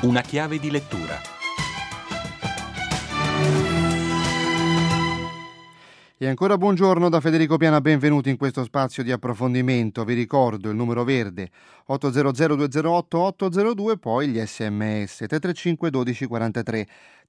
Una chiave di lettura. E ancora buongiorno da Federico Piana, benvenuti in questo spazio di approfondimento. Vi ricordo il numero verde 800 208 802, poi gli sms 335 12 43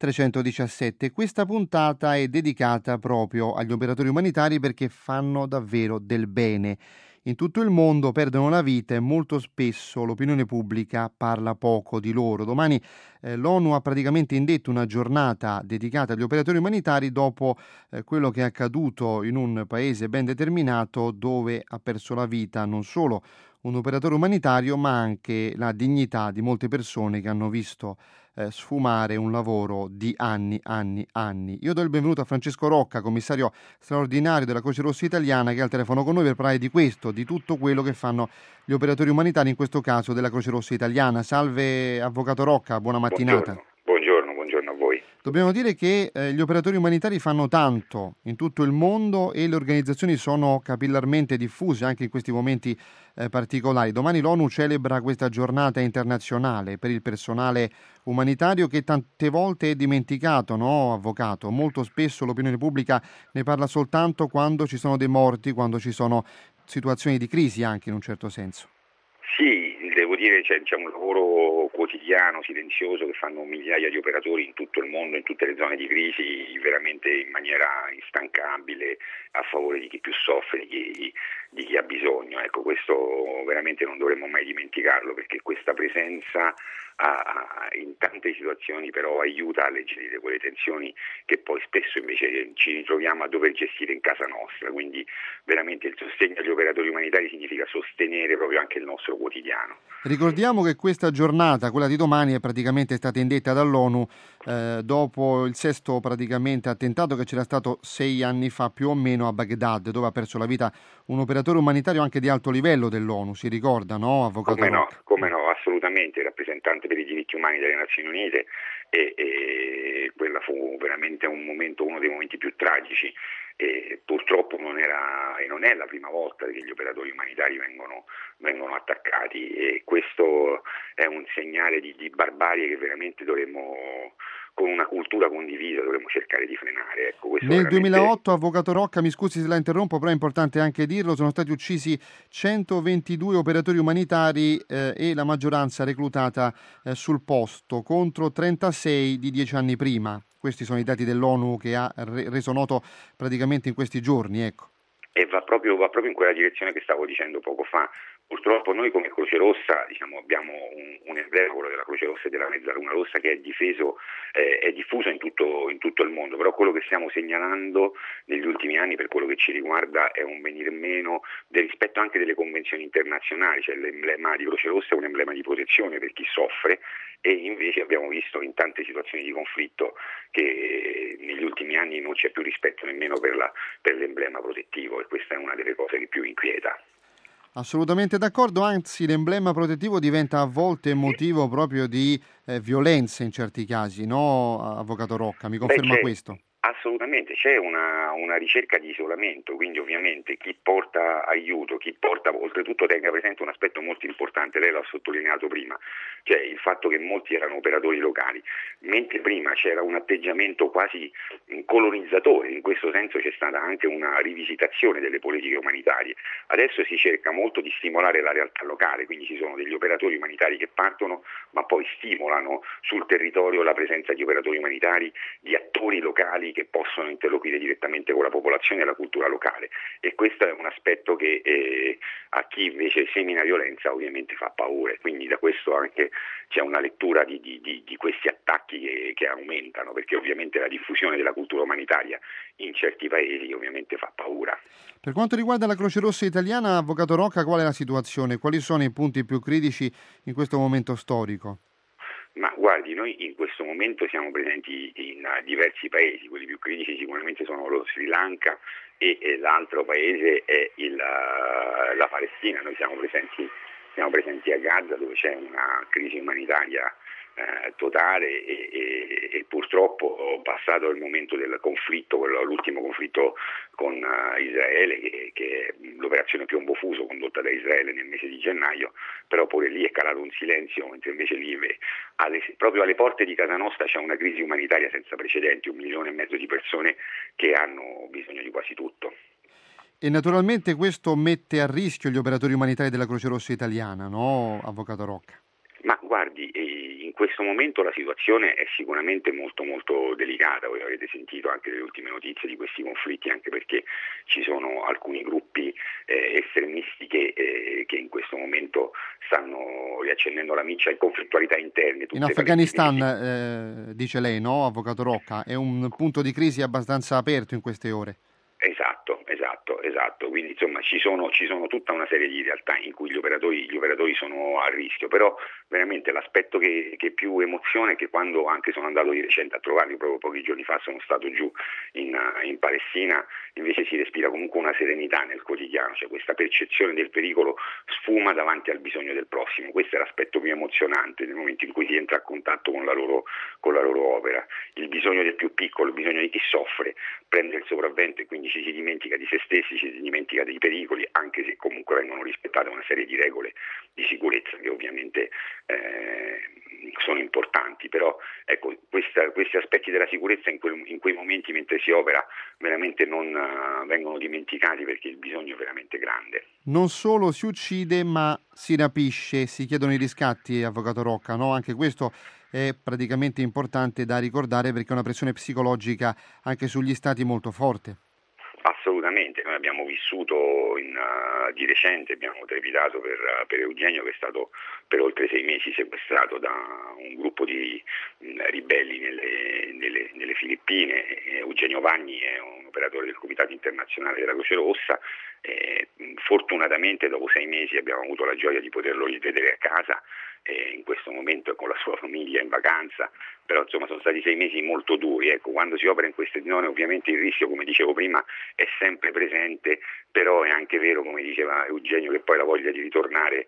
317. Questa puntata è dedicata proprio agli operatori umanitari perché fanno davvero del bene. In tutto il mondo perdono la vita e molto spesso l'opinione pubblica parla poco di loro. Domani l'ONU ha praticamente indetto una giornata dedicata agli operatori umanitari dopo quello che è accaduto in un paese ben determinato dove ha perso la vita non solo un operatore umanitario ma anche la dignità di molte persone che hanno visto sfumare un lavoro di anni. Io do il benvenuto a Francesco Rocca, commissario straordinario della Croce Rossa Italiana, che è al telefono con noi per parlare di questo, di tutto quello che fanno gli operatori umanitari, in questo caso della Croce Rossa Italiana. Salve Avvocato Rocca, buona mattinata. Buongiorno a voi. Dobbiamo dire che gli operatori umanitari fanno tanto in tutto il mondo e le organizzazioni sono capillarmente diffuse anche in questi momenti particolari. Domani l'ONU celebra questa giornata internazionale per il personale umanitario che tante volte è dimenticato, no, Avvocato? Molto spesso l'opinione pubblica ne parla soltanto quando ci sono dei morti, quando ci sono situazioni di crisi anche in un certo senso. Sì, devo dire c'è un lavoro quotidiano, silenzioso, che fanno migliaia di operatori in tutto il mondo, in tutte le zone di crisi, veramente in maniera instancabile, a favore di chi più soffre, di chi ha bisogno. Ecco, questo veramente non dovremmo mai dimenticarlo, perché questa presenza in tante situazioni però aiuta a alleggerire quelle tensioni che poi spesso invece ci ritroviamo a dover gestire in casa nostra. Quindi veramente il sostegno agli operatori umanitari significa sostenere proprio anche il nostro quotidiano. Ricordiamo che questa giornata, quella di domani, è praticamente stata indetta dall'ONU dopo il sesto praticamente attentato che c'era stato 6 anni fa più o meno a Baghdad, dove ha perso la vita un operatore umanitario anche di alto livello dell'ONU, si ricorda, no, Avvocato Rocca? Come no, assolutamente, rappresentante per i diritti umani delle Nazioni Unite, e quella fu veramente uno dei momenti più tragici. E purtroppo non è la prima volta che gli operatori umanitari vengono attaccati, e questo è un segnale di barbarie che veramente dovremmo, con una cultura condivisa, dovremmo cercare di frenare. Ecco, nel 2008, Avvocato Rocca, mi scusi se la interrompo, però è importante anche dirlo, sono stati uccisi 122 operatori umanitari e la maggioranza reclutata sul posto, contro 36 di 10 anni prima. Questi sono i dati dell'ONU che ha reso noto praticamente in questi giorni, ecco. E va proprio in quella direzione che stavo dicendo poco fa. Purtroppo noi come Croce Rossa abbiamo un emblema, quello della Croce Rossa e della Mezzaluna Rossa, che è diffuso in tutto il mondo, però quello che stiamo segnalando negli ultimi anni, per quello che ci riguarda, è un venir meno del rispetto anche delle convenzioni internazionali. Cioè l'emblema di Croce Rossa è un emblema di protezione per chi soffre, e invece abbiamo visto in tante situazioni di conflitto che negli ultimi anni non c'è più rispetto nemmeno per l'emblema protettivo, e questa è una delle cose che più inquieta. Assolutamente d'accordo, anzi l'emblema protettivo diventa a volte motivo proprio di violenza in certi casi, no, Avvocato Rocca? Mi conferma questo? Assolutamente, c'è una ricerca di isolamento, quindi ovviamente chi porta aiuto, oltretutto tenga presente un aspetto molto importante, lei l'ha sottolineato prima, cioè il fatto che molti erano operatori locali, mentre prima c'era un atteggiamento quasi colonizzatore. In questo senso c'è stata anche una rivisitazione delle politiche umanitarie. Adesso si cerca molto di stimolare la realtà locale, quindi ci sono degli operatori umanitari che partono, ma poi stimolano sul territorio la presenza di operatori umanitari, di attori locali che possono interloquire direttamente con la popolazione e la cultura locale, e questo è un aspetto che a chi invece semina violenza ovviamente fa paura. Quindi da questo anche c'è una lettura di questi attacchi che aumentano, perché ovviamente la diffusione della cultura umanitaria in certi paesi ovviamente fa paura. Per quanto riguarda la Croce Rossa Italiana, Avvocato Rocca, qual è la situazione? Quali sono i punti più critici in questo momento storico? Ma guardi, noi in questo momento siamo presenti in diversi paesi. Quelli più critici sicuramente sono lo Sri Lanka e l'altro paese è la Palestina. Noi siamo presenti a Gaza, dove c'è una crisi umanitaria totale e purtroppo passato il momento del conflitto, l'ultimo conflitto con Israele, che è l'operazione Piombo Fuso condotta da Israele nel mese di gennaio, però pure lì è calato un silenzio, mentre invece lì proprio alle porte di casa nostra c'è una crisi umanitaria senza precedenti, 1,5 milioni di persone che hanno bisogno di quasi tutto. E naturalmente questo mette a rischio gli operatori umanitari della Croce Rossa italiana, no, Avvocato Rocca? Ma guardi, in questo momento la situazione è sicuramente molto molto delicata, voi avrete sentito anche le ultime notizie di questi conflitti, anche perché ci sono alcuni gruppi estremisti che in questo momento stanno riaccendendo la miccia in conflittualità interne. In Afghanistan, dice lei, no, Avvocato Rocca, è un punto di crisi abbastanza aperto in queste ore. Esatto, quindi insomma ci sono tutta una serie di realtà in cui gli operatori sono a rischio, però veramente l'aspetto che più emoziona è che quando anche sono andato di recente a trovarli, proprio pochi giorni fa sono stato giù in Palestina, invece si respira comunque una serenità nel quotidiano, cioè questa percezione del pericolo sfuma davanti al bisogno del prossimo. Questo è l'aspetto più emozionante nel momento in cui si entra a contatto con la loro opera. Il bisogno del più piccolo, il bisogno di chi soffre prende il sopravvento e quindi ci si dimentica di se stessi, ci si dimentica dei pericoli, anche se comunque vengono rispettate una serie di regole di sicurezza che ovviamente sono importanti, però ecco, questi aspetti della sicurezza in quei momenti mentre si opera veramente non vengono dimenticati, perché il bisogno è veramente grande. Non solo si uccide, ma si rapisce, si chiedono i riscatti, Avvocato Rocca, no? Anche questo è praticamente importante da ricordare, perché è una pressione psicologica anche sugli stati molto forte. Assolutamente, noi abbiamo vissuto di recente, abbiamo trepidato per Eugenio, che è stato per oltre 6 mesi sequestrato da un gruppo di ribelli nelle Filippine. Eugenio Vagni è un operatore del Comitato Internazionale della Croce Rossa. Fortunatamente dopo 6 mesi abbiamo avuto la gioia di poterlo rivedere a casa, in questo momento con la sua famiglia in vacanza, però insomma sono stati 6 mesi molto duri. Ecco, quando si opera in queste zone ovviamente il rischio, come dicevo prima, è sempre presente, però è anche vero, come diceva Eugenio, che poi la voglia di ritornare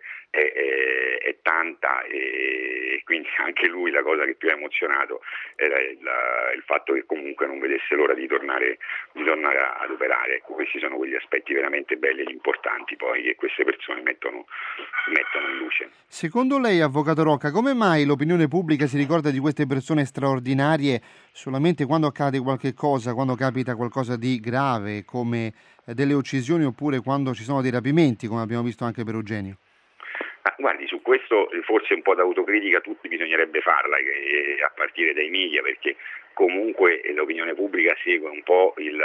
è tanta, e quindi anche lui la cosa che più ha emozionato era il fatto che comunque non vedesse l'ora di tornare ad operare. Ecco, questi sono quegli aspetti veramente belli e importanti poi che queste persone mettono in luce. Secondo lei, Avvocato Rocca, come mai l'opinione pubblica si ricorda di queste persone straordinarie solamente quando accade qualche cosa, quando capita qualcosa di grave, come delle uccisioni, oppure quando ci sono dei rapimenti, come abbiamo visto anche per Eugenio? Guardi, su questo forse un po' d'autocritica tutti bisognerebbe farla, a partire dai media, perché comunque l'opinione pubblica segue un po' il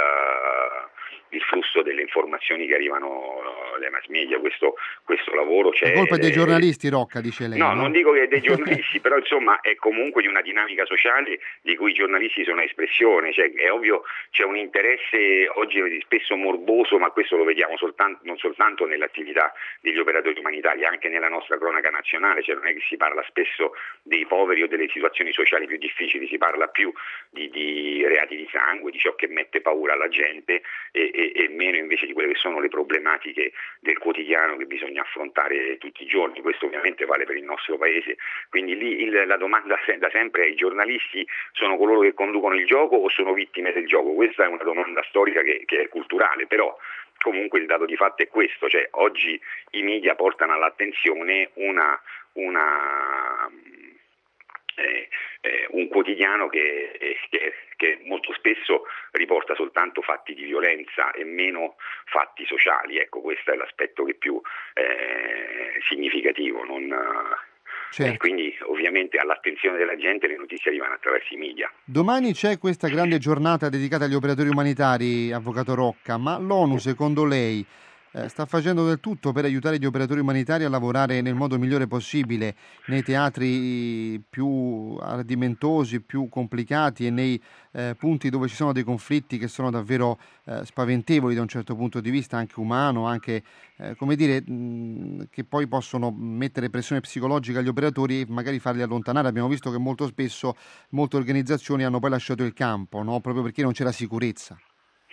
flusso delle informazioni che arrivano dai mass media. Questo lavoro c'è. È colpa dei giornalisti, Rocca, dice lei? No, non dico che è dei giornalisti, però insomma è comunque di una dinamica sociale di cui i giornalisti sono espressione. Cioè, è ovvio, c'è un interesse oggi spesso morboso, ma questo lo vediamo non soltanto nell'attività degli operatori umanitari, anche nella nostra cronaca nazionale. Cioè, non è che si parla spesso dei poveri o delle situazioni sociali più difficili, si parla più di reati di sangue, di ciò che mette paura alla gente, e meno invece di quelle che sono le problematiche del quotidiano che bisogna affrontare tutti i giorni. Questo ovviamente vale per il nostro paese, quindi lì la domanda da sempre è: i giornalisti sono coloro che conducono il gioco o sono vittime del gioco? Questa è una domanda storica che è culturale, però comunque il dato di fatto è questo, cioè oggi i media portano all'attenzione un quotidiano che molto spesso riporta soltanto fatti di violenza e meno fatti sociali. Ecco, questo è l'aspetto che più significativo. Certo. E quindi ovviamente all'attenzione della gente le notizie arrivano attraverso i media. Domani c'è questa grande giornata dedicata agli operatori umanitari, Avvocato Rocca, ma l'ONU, secondo lei, sta facendo del tutto per aiutare gli operatori umanitari a lavorare nel modo migliore possibile nei teatri più ardimentosi, più complicati, e nei punti dove ci sono dei conflitti che sono davvero spaventevoli da un certo punto di vista, anche umano, anche che poi possono mettere pressione psicologica agli operatori e magari farli allontanare? Abbiamo visto che molto spesso molte organizzazioni hanno poi lasciato il campo, no? Proprio perché non c'era sicurezza.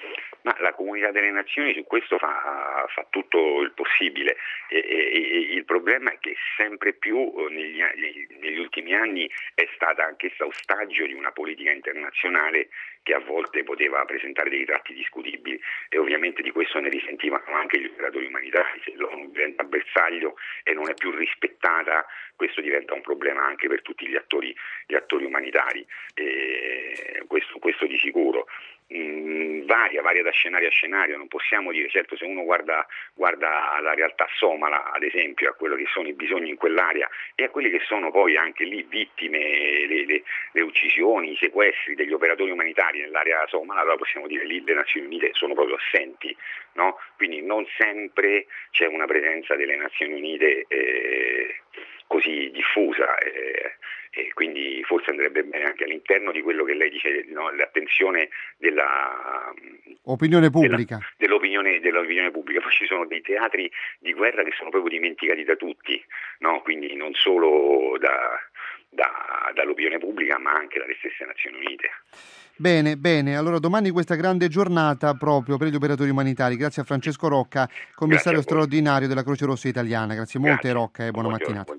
Ma la Comunità delle Nazioni su questo fa tutto il possibile, e il problema è che sempre più negli ultimi anni è stata anch'essa ostaggio di una politica internazionale che a volte poteva presentare dei tratti discutibili, e ovviamente di questo ne risentivano anche gli operatori umanitari. Se l'ONU diventa bersaglio e non è più rispettata, questo diventa un problema anche per tutti gli attori umanitari, questo di sicuro. Varia da scenario a scenario, non possiamo dire, certo, se uno guarda alla realtà somala, ad esempio, a quello che sono i bisogni in quell'area e a quelli che sono poi anche lì vittime, le uccisioni, i sequestri degli operatori umanitari nell'area somala, allora possiamo dire lì le Nazioni Unite sono proprio assenti, no? Quindi non sempre c'è una presenza delle Nazioni Unite così diffusa, e quindi forse andrebbe bene anche all'interno di quello che lei dice, no? L'attenzione opinione pubblica. Dell'opinione pubblica. Poi ci sono dei teatri di guerra che sono proprio dimenticati da tutti, no? Quindi non solo dall'opinione pubblica, ma anche dalle stesse Nazioni Unite. Bene, allora domani questa grande giornata proprio per gli operatori umanitari. Grazie a Francesco Rocca, commissario straordinario della Croce Rossa Italiana. Grazie molte, Rocca, e buona mattinata.